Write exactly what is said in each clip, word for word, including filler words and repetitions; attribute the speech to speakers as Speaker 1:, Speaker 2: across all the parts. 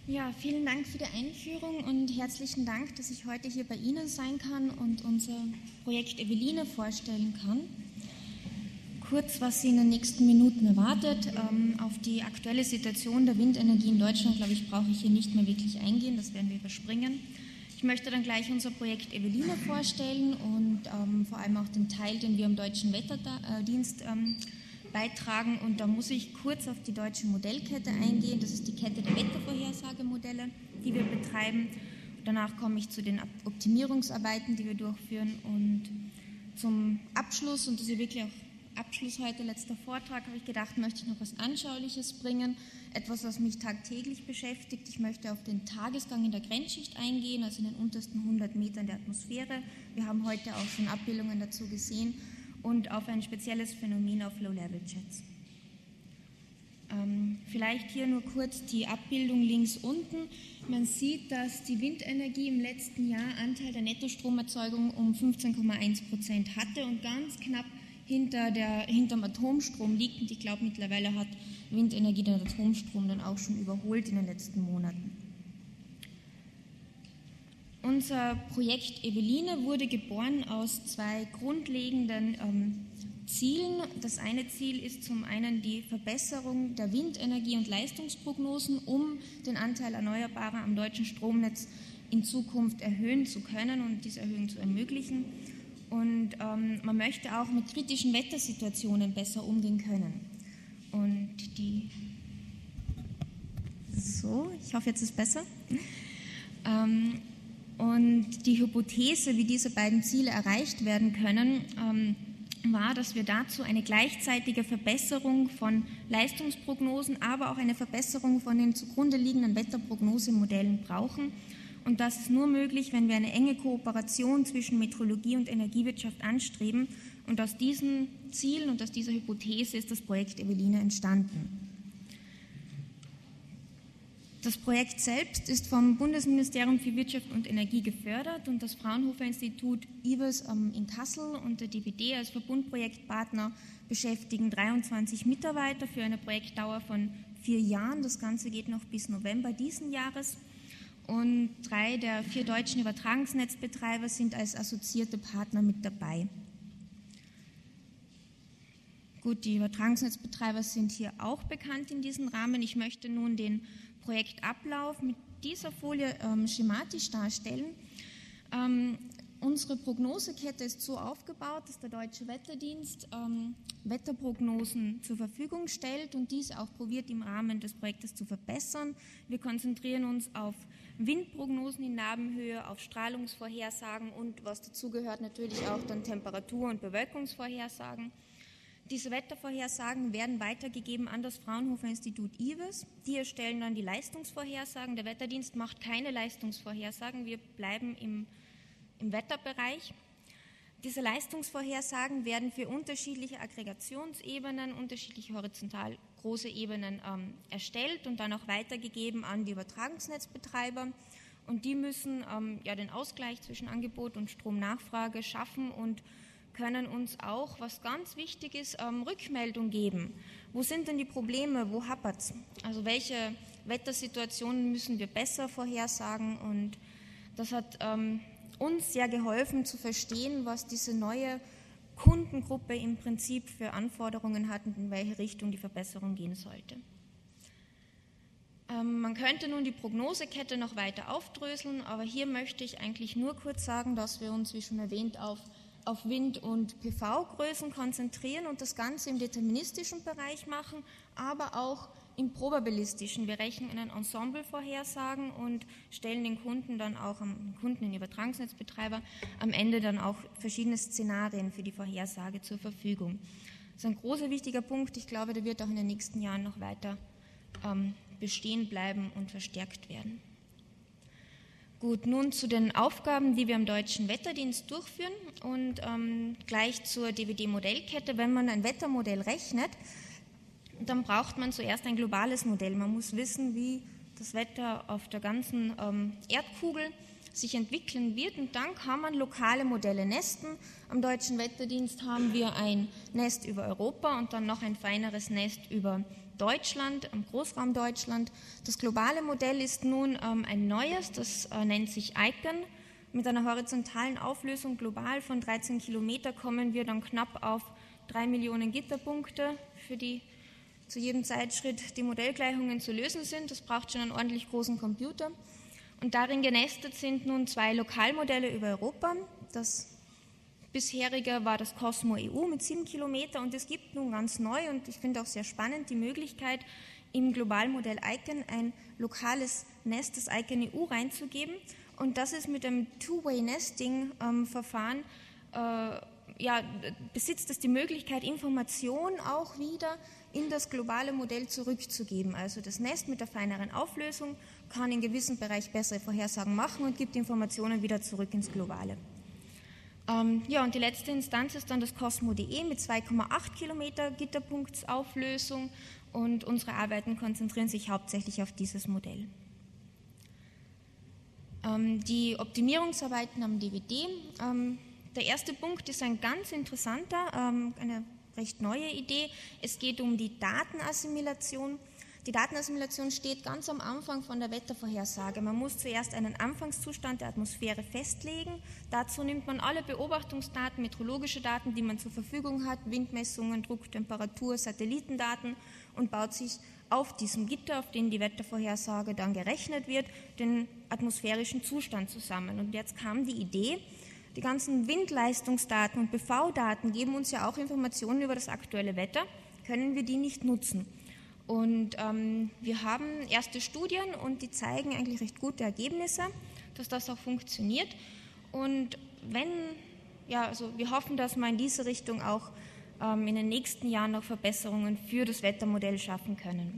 Speaker 1: Ja, vielen Dank für die Einführung und herzlichen Dank, dass ich heute hier bei Ihnen sein kann und unser Projekt Eveline vorstellen kann. Kurz, was Sie in den nächsten Minuten erwartet. Ähm, auf die aktuelle Situation der Windenergie in Deutschland, glaube ich, brauche ich hier nicht mehr wirklich eingehen, das werden wir überspringen. Ich möchte dann gleich unser Projekt Eveline vorstellen und ähm, vor allem auch den Teil, den wir am Deutschen Wetterdienst ähm, beitragen. Und da muss ich kurz auf die deutsche Modellkette eingehen. Das ist die Kette der Wettervorhersagemodelle, die wir betreiben. Danach komme ich zu den Optimierungsarbeiten, die wir durchführen. Und zum Abschluss, und das ist ja wirklich auch Abschluss heute, letzter Vortrag, habe ich gedacht, möchte ich noch was Anschauliches bringen, etwas, was mich tagtäglich beschäftigt. Ich möchte auf den Tagesgang in der Grenzschicht eingehen, also in den untersten hundert Metern der Atmosphäre. Wir haben heute auch schon Abbildungen dazu gesehen und auf ein spezielles Phänomen auf Low-Level-Jets. Ähm, vielleicht hier nur kurz die Abbildung links unten. Man sieht, dass die Windenergie im letzten Jahr Anteil der Nettostromerzeugung um fünfzehn Komma eins Prozent hatte und ganz knapp hinter der, hinterm Atomstrom liegt. Und ich glaube, mittlerweile hat Windenergie den Atomstrom dann auch schon überholt in den letzten Monaten. Unser Projekt Eveline wurde geboren aus zwei grundlegenden ähm, Zielen. Das eine Ziel ist zum einen die Verbesserung der Windenergie- und Leistungsprognosen, um den Anteil Erneuerbarer am deutschen Stromnetz in Zukunft erhöhen zu können und diese Erhöhung zu ermöglichen. Und ähm, man möchte auch mit kritischen Wettersituationen besser umgehen können. Und die, so, ich hoffe, jetzt ist es besser. Ähm, und die Hypothese, wie diese beiden Ziele erreicht werden können, ähm, war, dass wir dazu eine gleichzeitige Verbesserung von Leistungsprognosen, aber auch eine Verbesserung von den zugrunde liegenden Wetterprognosemodellen brauchen. Und das ist nur möglich, wenn wir eine enge Kooperation zwischen Meteorologie und Energiewirtschaft anstreben. Und aus diesen Zielen und aus dieser Hypothese ist das Projekt Eveline entstanden. Das Projekt selbst ist vom Bundesministerium für Wirtschaft und Energie gefördert und das Fraunhofer-Institut I W E S in Kassel und der D B D als Verbundprojektpartner beschäftigen dreiundzwanzig Mitarbeiter für eine Projektdauer von vier Jahren. Das Ganze geht noch bis November diesen Jahres. Und drei der vier deutschen Übertragungsnetzbetreiber sind als assoziierte Partner mit dabei. Gut, die Übertragungsnetzbetreiber sind hier auch bekannt in diesem Rahmen. Ich möchte nun den Projektablauf mit dieser Folie ähm, schematisch darstellen. Ähm, unsere Prognosekette ist so aufgebaut, dass der Deutsche Wetterdienst ähm, Wetterprognosen zur Verfügung stellt und diese auch probiert im Rahmen des Projektes zu verbessern. Wir konzentrieren uns auf Windprognosen in Nabenhöhe, auf Strahlungsvorhersagen und was dazugehört natürlich auch dann Temperatur- und Bewölkungsvorhersagen. Diese Wettervorhersagen werden weitergegeben an das Fraunhofer-Institut I W E S. Die erstellen dann die Leistungsvorhersagen. Der Wetterdienst macht keine Leistungsvorhersagen. Wir bleiben im, im Wetterbereich. Diese Leistungsvorhersagen werden für unterschiedliche Aggregationsebenen, unterschiedliche horizontal große Ebenen ähm, erstellt und dann auch weitergegeben an die Übertragungsnetzbetreiber. Und die müssen ähm, ja, den Ausgleich zwischen Angebot und Stromnachfrage schaffen und können uns auch, was ganz wichtig ist, ähm, Rückmeldung geben. Wo sind denn die Probleme? Wo hapert es? Also welche Wettersituationen müssen wir besser vorhersagen? Und das hat ähm, uns sehr geholfen zu verstehen, was diese neue Kundengruppe im Prinzip für Anforderungen hat und in welche Richtung die Verbesserung gehen sollte. Ähm, man könnte nun die Prognosekette noch weiter aufdröseln, aber hier möchte ich eigentlich nur kurz sagen, dass wir uns, wie schon erwähnt, auf, auf Wind- und P V-Größen konzentrieren und das Ganze im deterministischen Bereich machen, aber auch im probabilistischen. Wir rechnen einen Ensemble-Vorhersagen und stellen den Kunden dann auch, am Kunden, den Übertragungsnetzbetreiber, am Ende dann auch verschiedene Szenarien für die Vorhersage zur Verfügung. Das ist ein großer, wichtiger Punkt. Ich glaube, der wird auch in den nächsten Jahren noch weiter ähm, bestehen bleiben und verstärkt werden. Gut, nun zu den Aufgaben, die wir am Deutschen Wetterdienst durchführen und ähm, gleich zur D W D-Modellkette. Wenn man ein Wettermodell rechnet, dann braucht man zuerst ein globales Modell. Man muss wissen, wie das Wetter auf der ganzen ähm, Erdkugel sich entwickeln wird und dann kann man lokale Modelle nesten. Am Deutschen Wetterdienst haben wir ein Nest über Europa und dann noch ein feineres Nest über Deutschland, im Großraum Deutschland. Das globale Modell ist nun ähm, ein neues, das äh, nennt sich ICON. Mit einer horizontalen Auflösung global von dreizehn Kilometer kommen wir dann knapp auf drei Millionen Gitterpunkte, für die zu jedem Zeitschritt die Modellgleichungen zu lösen sind. Das braucht schon einen ordentlich großen Computer. Und darin genestet sind nun zwei Lokalmodelle über Europa. Das bisherige war das Cosmo E U mit sieben Kilometer und es gibt nun ganz neu und ich finde auch sehr spannend die Möglichkeit, im Globalmodell ICON ein lokales Nest, das ICON E U, reinzugeben. Und das ist mit dem Two-Way-Nesting-Verfahren äh, ja, besitzt es die Möglichkeit, Informationen auch wieder in das globale Modell zurückzugeben. Also das Nest mit der feineren Auflösung kann in gewissem Bereich bessere Vorhersagen machen und gibt Informationen wieder zurück ins Globale. Ähm, ja, und die letzte Instanz ist dann das Cosmo.de mit zwei Komma acht Kilometer Gitterpunktsauflösung und unsere Arbeiten konzentrieren sich hauptsächlich auf dieses Modell. Ähm, die Optimierungsarbeiten am D W D. Ähm, Der erste Punkt ist ein ganz interessanter, ähm, eine recht neue Idee. Es geht um die Datenassimilation. Die Datenassimilation steht ganz am Anfang von der Wettervorhersage. Man muss zuerst einen Anfangszustand der Atmosphäre festlegen. Dazu nimmt man alle Beobachtungsdaten, meteorologische Daten, die man zur Verfügung hat, Windmessungen, Druck, Temperatur, Satellitendaten und baut sich auf diesem Gitter, auf dem die Wettervorhersage dann gerechnet wird, den atmosphärischen Zustand zusammen. Und jetzt kam die Idee, die ganzen Windleistungsdaten und B V-Daten geben uns ja auch Informationen über das aktuelle Wetter, können wir die nicht nutzen. Und ähm, wir haben erste Studien und die zeigen eigentlich recht gute Ergebnisse, dass das auch funktioniert. Und wenn, ja, also wir hoffen, dass wir in diese Richtung auch ähm, in den nächsten Jahren noch Verbesserungen für das Wettermodell schaffen können.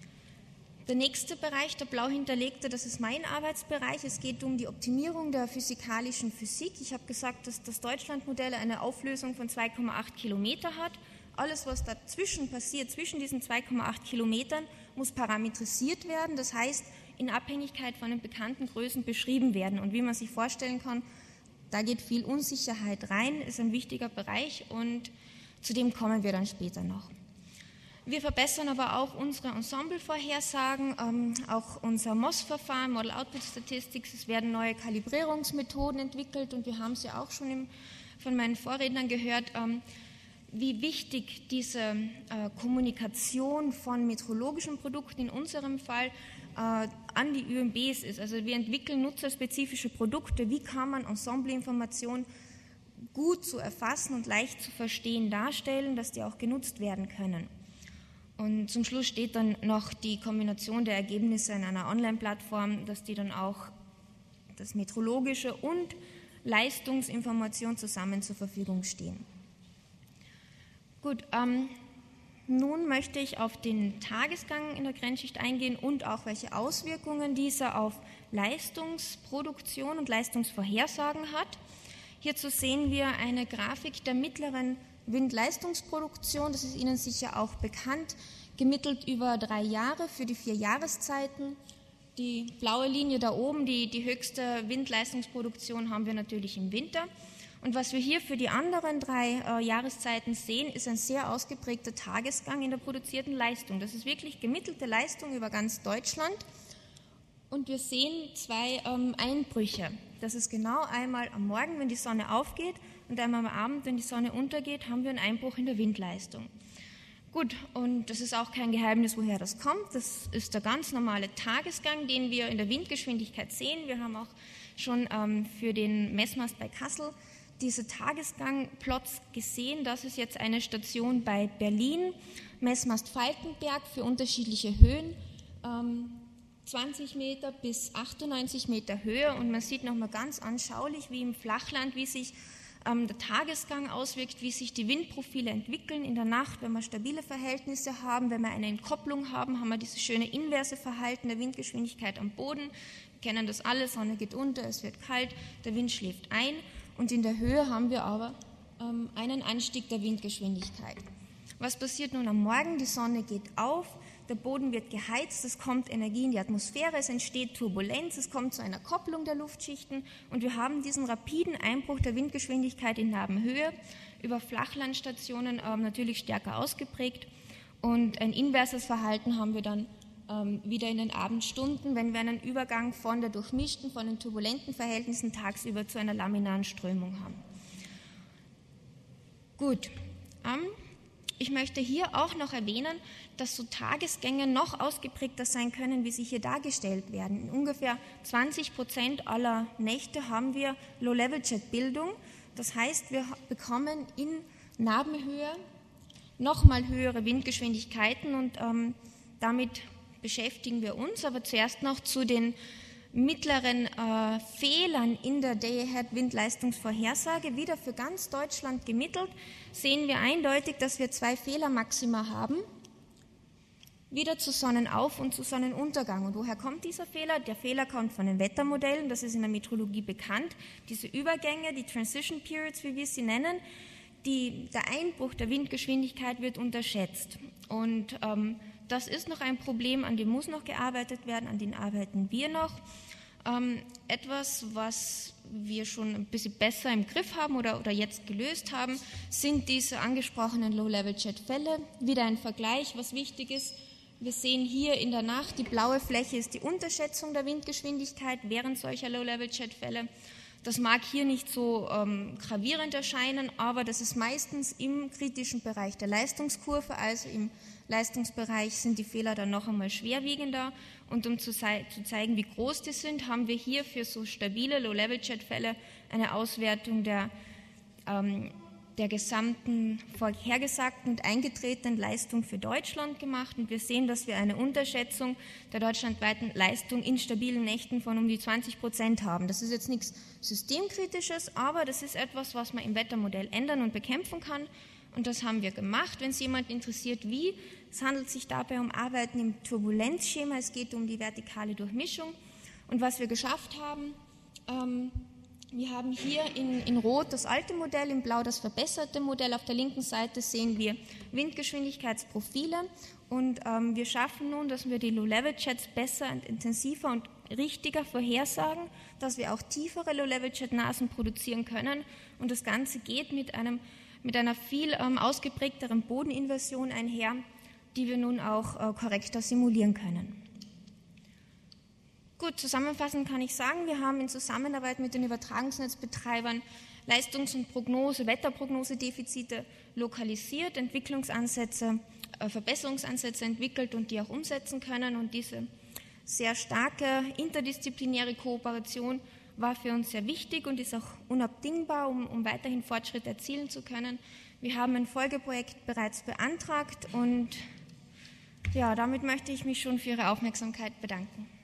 Speaker 1: Der nächste Bereich, der blau hinterlegte, das ist mein Arbeitsbereich. Es geht um die Optimierung der physikalischen Physik. Ich habe gesagt, dass das Deutschlandmodell eine Auflösung von zwei Komma acht Kilometer hat. Alles, was dazwischen passiert, zwischen diesen zwei Komma acht Kilometern, muss parametrisiert werden. Das heißt, in Abhängigkeit von den bekannten Größen beschrieben werden. Und wie man sich vorstellen kann, da geht viel Unsicherheit rein, ist ein wichtiger Bereich und zu dem kommen wir dann später noch. Wir verbessern aber auch unsere Ensemblevorhersagen, ähm, auch unser M O S-Verfahren, Model Output Statistics. Es werden neue Kalibrierungsmethoden entwickelt und wir haben es ja auch schon im, von meinen Vorrednern gehört, ähm, wie wichtig diese äh, Kommunikation von meteorologischen Produkten, in unserem Fall äh, an die Ü M Bs ist. Also wir entwickeln nutzerspezifische Produkte. Wie kann man Ensembleinformationen gut zu erfassen und leicht zu verstehen darstellen, dass die auch genutzt werden können? Und zum Schluss steht dann noch die Kombination der Ergebnisse in einer Online-Plattform, dass die dann auch das meteorologische und Leistungsinformation zusammen zur Verfügung stehen. Gut, ähm, nun möchte ich auf den Tagesgang in der Grenzschicht eingehen und auch welche Auswirkungen dieser auf Leistungsproduktion und Leistungsvorhersagen hat. Hierzu sehen wir eine Grafik der mittleren Windleistungsproduktion, das ist Ihnen sicher auch bekannt, gemittelt über drei Jahre für die vier Jahreszeiten. Die blaue Linie da oben, die, die höchste Windleistungsproduktion haben wir natürlich im Winter. Und was wir hier für die anderen drei äh, Jahreszeiten sehen, ist ein sehr ausgeprägter Tagesgang in der produzierten Leistung. Das ist wirklich gemittelte Leistung über ganz Deutschland. Und wir sehen zwei ähm, Einbrüche. Das ist genau einmal am Morgen, wenn die Sonne aufgeht, und einmal am Abend, wenn die Sonne untergeht, haben wir einen Einbruch in der Windleistung. Gut, und das ist auch kein Geheimnis, woher das kommt. Das ist der ganz normale Tagesgang, den wir in der Windgeschwindigkeit sehen. Wir haben auch schon ähm, für den Messmast bei Kassel diese Tagesgangplots gesehen. Das ist jetzt eine Station bei Berlin, Messmast Falkenberg für unterschiedliche Höhen, ähm, zwanzig Meter bis achtundneunzig Meter Höhe, und man sieht nochmal ganz anschaulich, wie im Flachland, wie sich ähm, der Tagesgang auswirkt, wie sich die Windprofile entwickeln in der Nacht, wenn wir stabile Verhältnisse haben. Wenn wir eine Entkopplung haben, haben wir dieses schöne inverse Verhalten der Windgeschwindigkeit am Boden. Wir kennen das alle, Sonne geht unter, es wird kalt, der Wind schläft ein, und in der Höhe haben wir aber ähm, einen Anstieg der Windgeschwindigkeit. Was passiert nun am Morgen? Die Sonne geht auf, der Boden wird geheizt, es kommt Energie in die Atmosphäre, es entsteht Turbulenz, es kommt zu einer Kopplung der Luftschichten und wir haben diesen rapiden Einbruch der Windgeschwindigkeit in Nabenhöhe über Flachlandstationen äh, natürlich stärker ausgeprägt. Und ein inverses Verhalten haben wir dann ähm, wieder in den Abendstunden, wenn wir einen Übergang von der durchmischten, von den turbulenten Verhältnissen tagsüber zu einer laminaren Strömung haben. Gut, ähm, ich möchte hier auch noch erwähnen, dass so Tagesgänge noch ausgeprägter sein können, wie sie hier dargestellt werden. In ungefähr zwanzig Prozent aller Nächte haben wir Low-Level-Jet-Bildung. Das heißt, wir bekommen in Nabenhöhe nochmal höhere Windgeschwindigkeiten und ähm, damit beschäftigen wir uns. Aber zuerst noch zu den mittleren äh, Fehlern in der Day-Ahead-Windleistungsvorhersage. Wieder für ganz Deutschland gemittelt sehen wir eindeutig, dass wir zwei Fehlermaxima haben. Wieder zu Sonnenauf- und zu Sonnenuntergang. Und woher kommt dieser Fehler? Der Fehler kommt von den Wettermodellen, das ist in der Meteorologie bekannt. Diese Übergänge, die Transition Periods, wie wir sie nennen, die, der Einbruch der Windgeschwindigkeit wird unterschätzt. Und ähm, das ist noch ein Problem, an dem muss noch gearbeitet werden, an dem arbeiten wir noch. Ähm, etwas, was wir schon ein bisschen besser im Griff haben oder, oder jetzt gelöst haben, sind diese angesprochenen Low-Level-Jet-Fälle. Wieder ein Vergleich, was wichtig ist. Wir sehen hier in der Nacht, die blaue Fläche ist die Unterschätzung der Windgeschwindigkeit während solcher Low-Level-Jet-Fälle. Das mag hier nicht so ähm, gravierend erscheinen, aber das ist meistens im kritischen Bereich der Leistungskurve, also im Leistungsbereich sind die Fehler dann noch einmal schwerwiegender. Und um zu, zu zeigen, wie groß die sind, haben wir hier für so stabile Low-Level-Jet-Fälle eine Auswertung der, ähm, der gesamten vorhergesagten und eingetretenen Leistung für Deutschland gemacht. Und wir sehen, dass wir eine Unterschätzung der deutschlandweiten Leistung in stabilen Nächten von um die zwanzig Prozent haben. Das ist jetzt nichts Systemkritisches, aber das ist etwas, was man im Wettermodell ändern und bekämpfen kann. Und das haben wir gemacht. Wenn es jemand interessiert, wie, es handelt sich dabei um Arbeiten im Turbulenzschema, es geht um die vertikale Durchmischung. Und was wir geschafft haben, ähm, wir haben hier in, in Rot das alte Modell, in Blau das verbesserte Modell. Auf der linken Seite sehen wir Windgeschwindigkeitsprofile und ähm, wir schaffen nun, dass wir die Low-Level-Jets besser und intensiver und richtiger vorhersagen, dass wir auch tiefere Low-Level-Jet-Nasen produzieren können. Und das Ganze geht mit einem mit einer viel ähm, ausgeprägteren Bodeninversion einher, die wir nun auch äh, korrekter simulieren können. Gut, zusammenfassend kann ich sagen, wir haben in Zusammenarbeit mit den Übertragungsnetzbetreibern Leistungs- und Prognose, Wetterprognosedefizite lokalisiert, Entwicklungsansätze, äh, Verbesserungsansätze entwickelt und die auch umsetzen können. Und diese sehr starke interdisziplinäre Kooperation war für uns sehr wichtig und ist auch unabdingbar, um, um weiterhin Fortschritte erzielen zu können. Wir haben ein Folgeprojekt bereits beantragt und ja, damit möchte ich mich schon für Ihre Aufmerksamkeit bedanken.